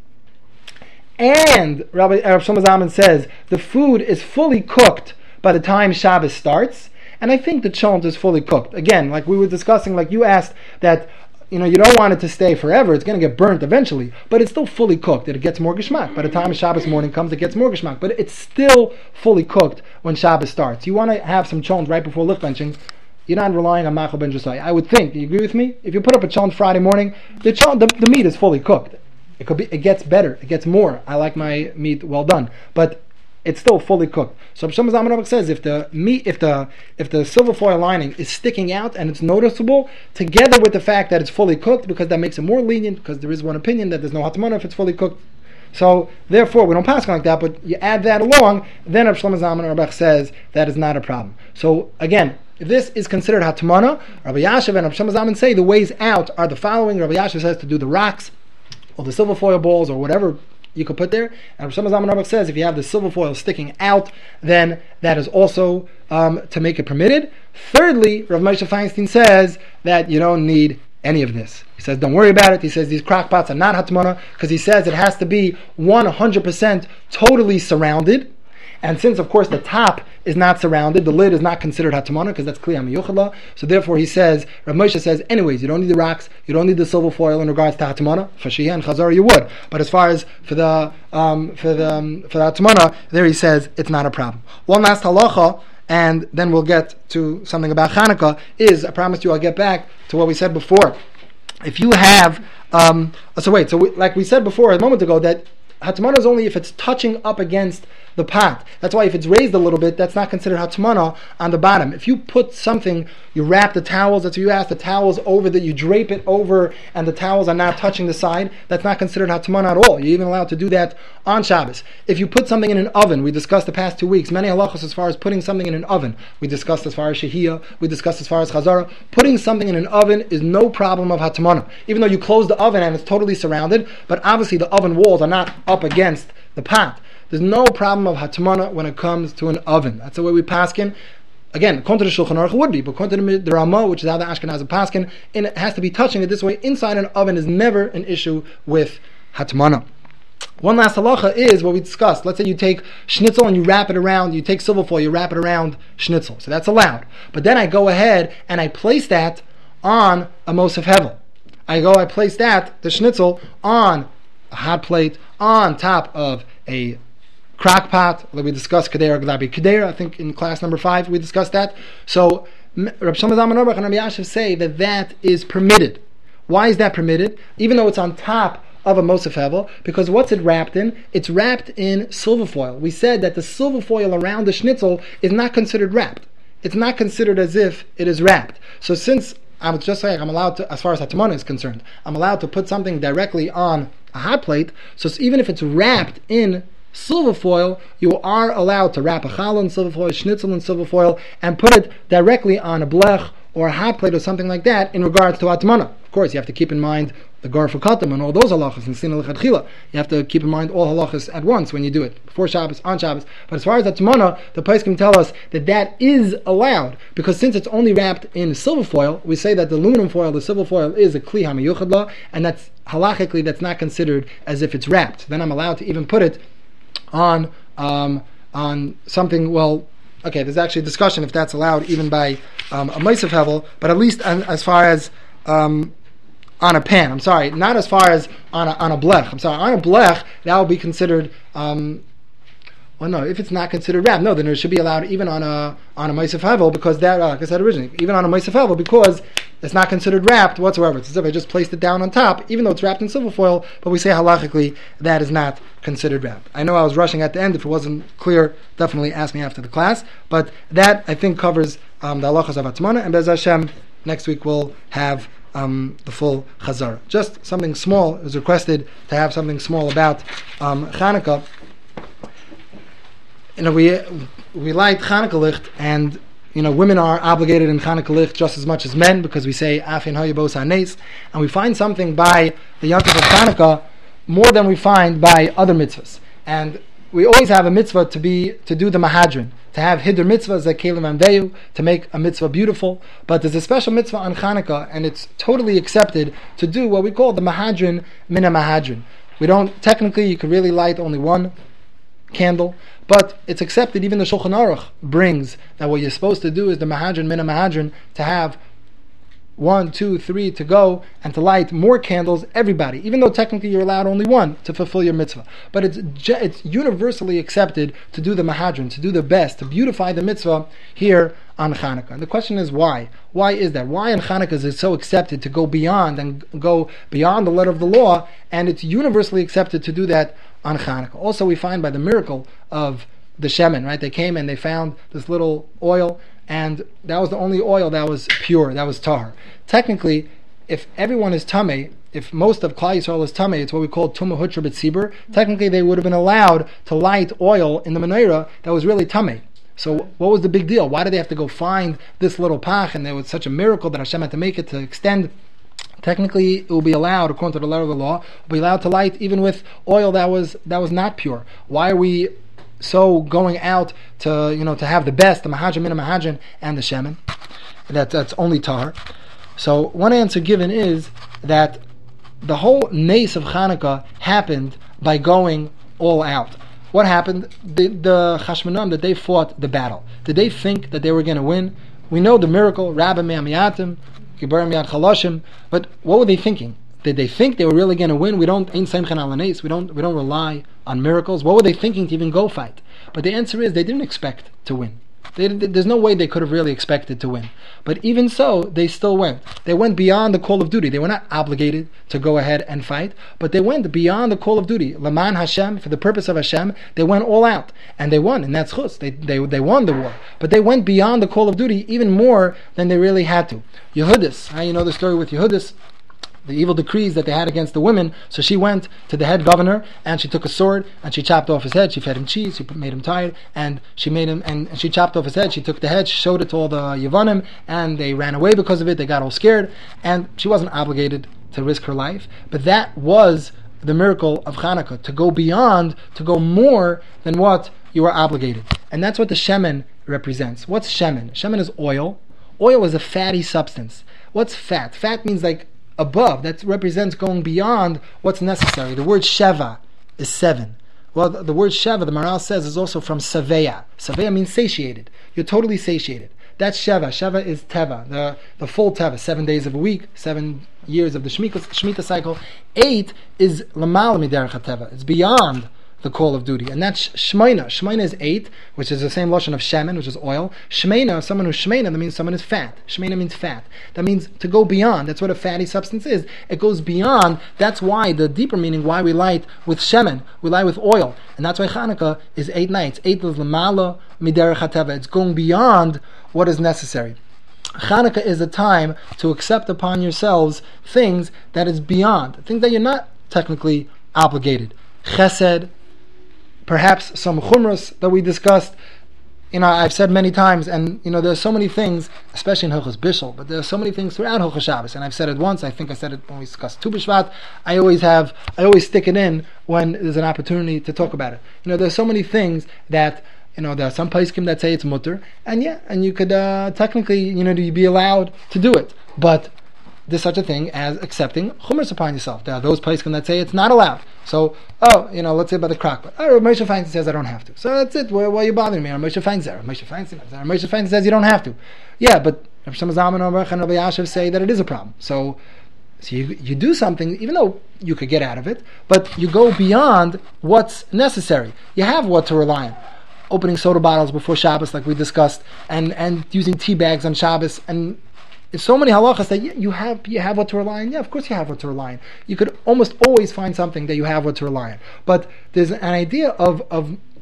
and Rabbi Shlomo Zalman says the food is fully cooked by the time Shabbos starts, and I think the cholent is fully cooked. Again, like we were discussing, like you asked, that you know, you don't want it to stay forever. It's going to get burnt eventually, but it's still fully cooked. It gets more geschmack. By the time Shabbos morning comes, it gets more geschmack, but it's still fully cooked when Shabbos starts. You want to have some cholent right before lichtbenching. You're not relying on machal ben Josai. I would think. Do you agree with me? If you put up a cholent Friday morning, the, cholent, the the meat is fully cooked. It could be. It gets better. It gets more. I like my meat well done, but it's still fully cooked. So Shlomo Zalman Auerbach says if the meat, if the if the silver foil lining is sticking out and it's noticeable, together with the fact that it's fully cooked, because that makes it more lenient, because there is one opinion that there's no hatmana if it's fully cooked. So therefore, we don't pass like that, but you add that along, then Rav Shlomo Zalman Auerbach says that is not a problem. So again, if this is considered hatmana, Rabbi Yashiv and Rav Shlomo Zalman say the ways out are the following. Rabbi Yashiv says to do the rocks, or the silver foil balls, or whatever you could put there. And Rav Shlomo Zalman Auerbach says if you have the silver foil sticking out, then that is also um, to make it permitted. Thirdly, Rav Moshe Feinstein says that you don't need any of this. He says don't worry about it. He says these crockpots are not hatmana, because he says it has to be one hundred percent totally surrounded. And since, of course, the top is not surrounded, the lid is not considered hatmana, because that's kli hamiyuchadla. So therefore, he says, Rav Moshe says, anyways, you don't need the rocks, you don't need the silver foil in regards to hatmana. For Shehiyah and Chazara, you would. But as far as for the um, for the um, for the hatmana, there he says it's not a problem. One last halacha, and then we'll get to something about Chanukah. Is I promised you I'll get back to what we said before. If you have, um, so wait, so we, like we said before a moment ago, that hatmana is only if it's touching up against the pot. That's why if it's raised a little bit, that's not considered hatmana on the bottom. If you put something, you wrap the towels, that's what you ask, the towels over that, you drape it over, and the towels are not touching the side, that's not considered hatmana at all. You're even allowed to do that on Shabbos. If you put something in an oven, we discussed the past two weeks, many halachos as far as putting something in an oven. We discussed as far as Shehiyah, we discussed as far as Chazara. Putting something in an oven is no problem of hatmana. Even though you close the oven and it's totally surrounded, but obviously the oven walls are not up against the pot. There's no problem of hatmana when it comes to an oven. That's the way we paskin. Again, according to the Shulchan Aruch would be, but according to the Ramah, which is how the Ashkenazi paskin, and it has to be touching it this way. Inside an oven is never an issue with hatmana. One last halacha is what we discussed. Let's say you take schnitzel and you wrap it around, you take silver foil, you wrap it around schnitzel. So that's allowed. But then I go ahead and I place that on a mosef hevel. I go, I place that, the schnitzel, on a hot plate, on top of a crock pot, like we discussed Kedera Gdabi Kedera, I think in class number five we discussed that. So Rabbi Shlomo Zalman Auerbach and Rabbi Yashiv say that that is permitted. Why is that permitted? Even though it's on top of a mosef hevel, because what's it wrapped in? It's wrapped in silver foil. We said that the silver foil around the schnitzel is not considered wrapped. It's not considered as if it is wrapped. So since I'm just saying I'm allowed to, as far as hatmana is concerned, I'm allowed to put something directly on a hot plate, so even if it's wrapped in silver foil, you are allowed to wrap a challah in silver foil, schnitzel in silver foil, and put it directly on a blech or a hot plate or something like that in regards to hatmana. Of course, you have to keep in mind the gar fakatim and all those halachas and sinah lechatchila. You have to keep in mind all halachas at once when you do it, before Shabbos, on Shabbos. But as far as hatmana, the poskim tell us that that is allowed, because since it's only wrapped in silver foil, we say that the aluminum foil, the silver foil, is a kli hamiyuchadla, and that's halachically that's not considered as if it's wrapped. Then I'm allowed to even put it on um, on something. Well, okay, there's actually a discussion if that's allowed even by um, a mosef hevel, but at least an, as far as um, on a pan. I'm sorry, not as far as on a, on a blech. I'm sorry, on a blech that will be considered. Um, well, no, if it's not considered wrapped, no, then it should be allowed even on a on a mosef hevel, because that, uh, like I said originally, even on a mosef hevel, because it's not considered wrapped whatsoever. It's as if I just placed it down on top, even though it's wrapped in silver foil, but we say halachically that is not considered wrapped. I know I was rushing at the end. If it wasn't clear, definitely ask me after the class. But that, I think, covers um, the halachas of hatmana, and Bez Hashem, next week we'll have um, the full Chazara. Just something small. It was requested to have something small about um, Chanukah. You know, we we light Chanukah licht, and you know, women are obligated in Chanukah licht just as much as men, because we say Afin Hayabos Hanes, and we find something by the Yom Tov of Chanukah more than we find by other mitzvahs. And we always have a mitzvah to be to do the Mahadran, to have Hiddur mitzvahs like Kelim Amdeyu, to make a mitzvah beautiful. But there's a special mitzvah on Chanukah, and it's totally accepted to do what we call the Mahadran Mina Mahadran. We don't, technically, you can really light only one candle, but it's accepted. Even the Shulchan Aruch brings that what you're supposed to do is the Mahadran Mina Mahadran, to have one, two, three to go, and to light more candles, everybody, even though technically you're allowed only one to fulfill your mitzvah. But it's it's universally accepted to do the Mahadran, to do the best, to beautify the mitzvah here on Chanukah. And the question is why? Why is that? Why in Chanukah is it so accepted to go beyond and go beyond the letter of the law, and it's universally accepted to do that on Chanukah? Also, we find by the miracle of the shemen, right? They came and they found this little oil, and that was the only oil that was pure, that was tahar. Technically, if everyone is tameh, if most of Klal Yisrael is tameh, it's what we call tumah hutra b'tzibur. Technically, they would have been allowed to light oil in the menorah that was really tameh. So, what was the big deal? Why did they have to go find this little pach? And there was such a miracle that Hashem had to make it to extend. Technically, it will be allowed, according to the letter of the law, will be allowed to light even with oil that was that was not pure. Why are we so going out to, you know, to have the best, the Mahadran, Mina Mahadran, and the Shemen? That, that's only Tahar. So one answer given is that the whole nace of Chanukah happened by going all out. What happened? The, the Chashmonaim, that they fought the battle. Did they think that they were going to win? We know the miracle, Rabba Me'amiyatim, Kibarim Yad Chaloshim, but what were they thinking? Did they think they were really going to win? We don't Ein Seimchen Al Hanes. We don't we don't rely on miracles. What were they thinking to even go fight? But the answer is they didn't expect to win. They, there's no way they could have really expected to win. But even so, they still went. They went beyond the call of duty. They were not obligated to go ahead and fight, but they went beyond the call of duty. Laman Hashem, for the purpose of Hashem, they went all out, and they won. And that's chus. They they they won the war. But they went beyond the call of duty even more than they really had to. Yehudis, uh, you know the story with Yehudis. The evil decrees that they had against the women. So she went to the head governor and she took a sword and she chopped off his head. She fed him cheese. She made him tired, and she made him and, and she chopped off his head. She took the head. She showed it to all the Yevonim, and they ran away because of it. They got all scared, and she wasn't obligated to risk her life. But that was the miracle of Chanukah, to go beyond, to go more than what you were obligated. And that's what the shemen represents. What's shemen? Shemen is oil. Oil is a fatty substance. What's fat? Fat means like above, that represents going beyond what's necessary. The word sheva is seven. Well, the, the word sheva, the Maral says, is also from saveya. Saveya means satiated. You're totally satiated. That's sheva. Sheva is teva, the, the full teva, seven days of a week, seven years of the Shemitah cycle. Eight is lamal miderech teva. It's beyond the call of duty, and that's shmeina. Shmeina is eight, which is the same lashon of shemen, which is oil. Shmeina, someone who's shmeina, that means someone is fat. Shmeina means fat. That means to go beyond. That's what a fatty substance is. It goes beyond. That's why the deeper meaning, why we light with shemen, we light with oil, and that's why Chanukah is eight nights. Eight is lamala miderech hateva. It's going beyond what is necessary. Chanukah is a time to accept upon yourselves things that is beyond, things that you're not technically obligated. Chesed, perhaps some chumras that we discussed. You know, I've said many times, and you know, there's so many things, especially in Hilchos Bishul, but there's so many things throughout Hilchos Shabbos, and I've said it once. I think I said it when we discussed Tu B'Shvat. I always have, I always stick it in when there's an opportunity to talk about it. You know, there's so many things that, you know, there are some poskim that say it's mutter, and yeah, and you could uh, technically, you know, you'd be allowed to do it, but there's such a thing as accepting chumras upon yourself. There are those poskim that say it's not allowed. So, oh, you know, let's say by the crock, but oh, Moshe Feinstein says I don't have to. So that's it. Why, why are you bothering me? Or Moshe Feinstein, Moshe Feinstein, Moshe Feinstein says you don't have to. Yeah, but Rav Shlomo Zalman and Rabbi Yashiv say that it is a problem. So, so you you do something, even though you could get out of it, but you go beyond what's necessary. You have what to rely on. Opening soda bottles before Shabbos, like we discussed, and and using tea bags on Shabbos, and there's so many halachas that you have you have what to rely on. Yeah, of course you have what to rely on. You could almost always find something that you have what to rely on. But there's an idea of, of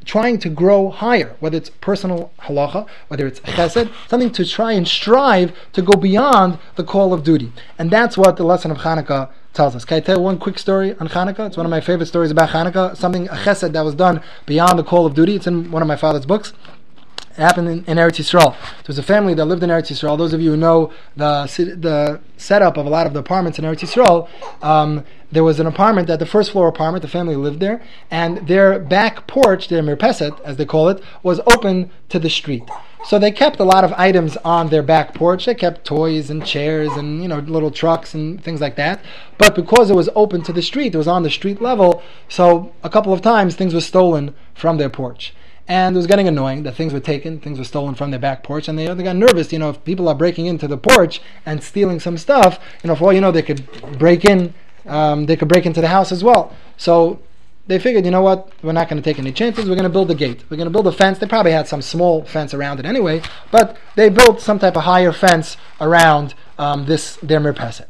trying to grow higher, whether it's personal halacha, whether it's chesed, something to try and strive to go beyond the call of duty. And that's what the lesson of Hanukkah tells us. Can I tell you one quick story on Hanukkah? It's one of my favorite stories about Hanukkah, something, a chesed that was done beyond the call of duty. It's in one of my father's books. It happened in, in Eretz Yisrael. There was a family that lived in Eretz Yisrael. Those of you who know the the setup of a lot of the apartments in Eretz Yisrael, um, there was an apartment, that the first floor apartment, the family lived there, and their back porch, their mirpeset, as they call it, was open to the street. So they kept a lot of items on their back porch. They kept toys and chairs and, you know, little trucks and things like that. But because it was open to the street, it was on the street level, so a couple of times things were stolen from their porch. And it was getting annoying that things were taken, things were stolen from their back porch, and they, they got nervous, you know, if people are breaking into the porch and stealing some stuff, you know, for all you know, they could break in, um, they could break into the house as well. So they figured, you know what, we're not going to take any chances, we're going to build a gate. We're going to build a fence. They probably had some small fence around it anyway, but they built some type of higher fence around um, this, their mirpeset.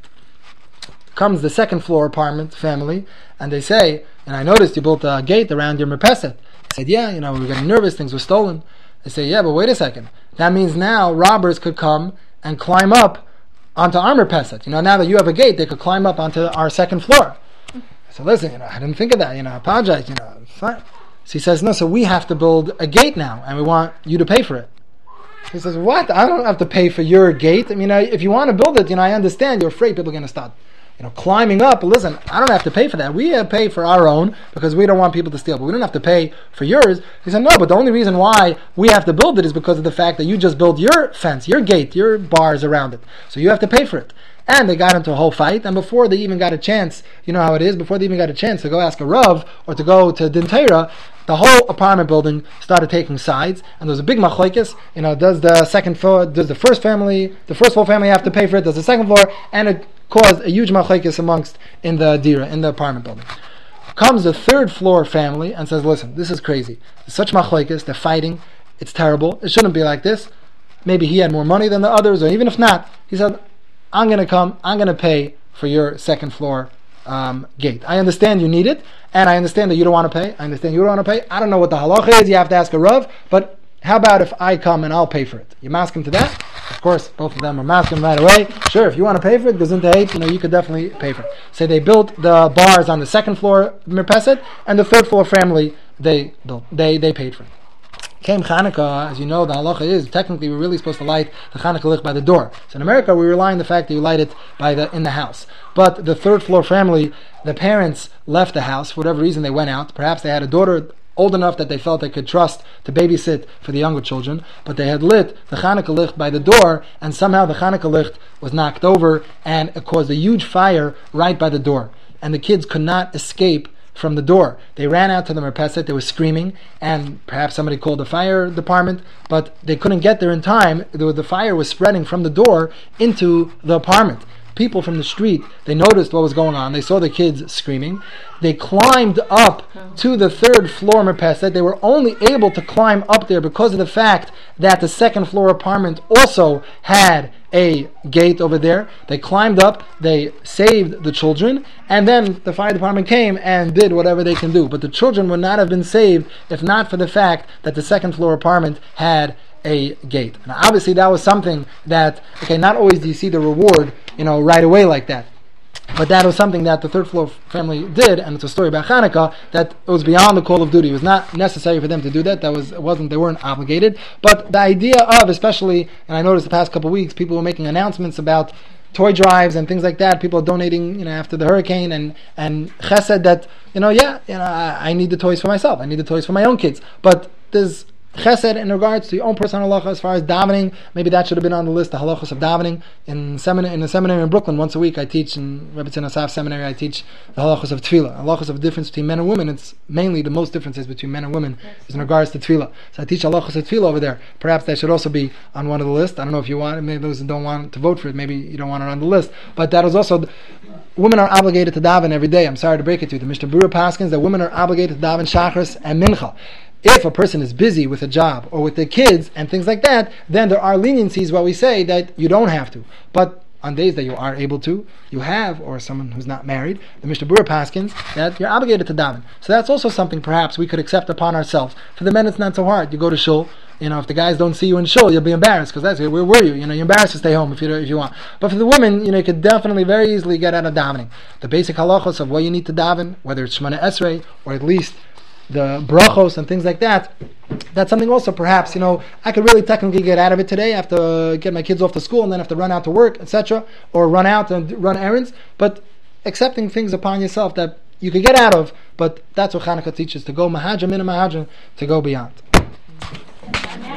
Comes the second floor apartment family, and they say, and I noticed you built a gate around your mirpeset. I said, yeah, you know, we were getting nervous, things were stolen. They say, yeah, but wait a second. That means now robbers could come and climb up onto our mirpeset. You know, now that you have a gate, they could climb up onto our second floor. I said, listen, you know, I didn't think of that, you know, I apologize, you know, fine. So he says, no, so we have to build a gate now, and we want you to pay for it. He says, what? I don't have to pay for your gate. I mean, I, if you want to build it, you know, I understand you're afraid people are going to start, you know, climbing up. Listen, I don't have to pay for that. We have to pay for our own because we don't want people to steal, but we don't have to pay for yours. He said, no, but the only reason why we have to build it is because of the fact that you just built your fence, your gate, your bars around it. So you have to pay for it. And they got into a whole fight, and before they even got a chance, you know how it is, before they even got a chance to go ask a Rav or to go to Din Torah, the whole apartment building started taking sides, and there was a big machlokes. You know, does the second floor, does the first family, the first floor family have to pay for it? Does the second floor? And it caused a huge machlokes amongst in the dira, in the apartment building. Comes the third floor family and says, listen, this is crazy. There's such machlokes, they're fighting, it's terrible, it shouldn't be like this. Maybe he had more money than the others, or even if not, he said, I'm going to come, I'm going to pay for your second floor um, gate. I understand you need it, and I understand that you don't want to pay. I understand you don't want to pay. I don't know what the halacha is, you have to ask a Rav, but how about if I come and I'll pay for it? You mask him to that? Of course, both of them are masking right away. Sure, if you want to pay for it, goes into eight, you know, you could definitely pay for it. So they built the bars on the second floor mirpeset, and the third floor family, they built, they, they paid for it. Came Hanukkah, as you know, the halacha is, technically we're really supposed to light the Hanukkah lich by the door. So in America, we rely on the fact that you light it by the in the house. But the third floor family, the parents left the house, for whatever reason they went out. Perhaps they had a daughter old enough that they felt they could trust to babysit for the younger children, but they had lit the Hanukkah lich by the door, and somehow the Hanukkah lich was knocked over, and it caused a huge fire right by the door. And the kids could not escape from the door. They ran out to the mirpeset, they were screaming, and perhaps somebody called the fire department, but they couldn't get there in time. The fire was spreading from the door into the apartment. People from the street, they noticed what was going on. They saw the kids screaming. They climbed up to the third floor mirpeset. They were only able to climb up there because of the fact that the second floor apartment also had a gate over there. They climbed up, they saved the children, and then the fire department came and did whatever they can do. But the children would not have been saved if not for the fact that the second floor apartment had a gate. Now obviously that was something that, okay, not always do you see the reward, you know, right away like that. But that was something that the third floor family did, and it's a story about Hanukkah, that it was beyond the call of duty. It was not necessary for them to do that. That was, it wasn't, they weren't obligated. But the idea of, especially, and I noticed the past couple of weeks, people were making announcements about toy drives and things like that. People are donating, you know, after the hurricane, and, and chesed that, you know, yeah, you know, I, I need the toys for myself. I need the toys for my own kids. But there's chesed in regards to your own personal halacha as far as davening. Maybe that should have been on the list, the halachas of davening. In seminary, in a seminary in Brooklyn, once a week I teach, in Rebbe Tzin Asaf seminary, I teach the halachas of tefillah. Halachas of difference between men and women. It's mainly the most differences between men and women is in regards to tefillah. So I teach halachas of tefillah over there. Perhaps that should also be on one of the lists. I don't know if you want it. Maybe those who don't want to vote for it, maybe you don't want it on the list. But that is also, women are obligated to daven every day. I'm sorry to break it to you. The Mishnah Berurah paskins that women are obligated to daven shachris and mincha. If a person is busy with a job or with their kids and things like that, then there are leniencies where we say that you don't have to. But on days that you are able to, you have, or someone who's not married, the Mishnah Berurah paskins that you're obligated to daven. So that's also something perhaps we could accept upon ourselves. For the men, it's not so hard. You go to shul. You know, if the guys don't see you in shul, you'll be embarrassed because that's where were you? You know, you're embarrassed to stay home if you if you want. But for the women, you know, you could definitely very easily get out of davening. The basic halachos of what you need to daven, whether it's Shemona Esrei or at least the brachos and things like that. That's something also perhaps, you know, I could really technically get out of it today. I have to get my kids off to school and then have to run out to work, et cetera, or run out and run errands. But accepting things upon yourself that you could get out of, but that's what Chanukah teaches, to go mahajim in a mahajim, to go beyond.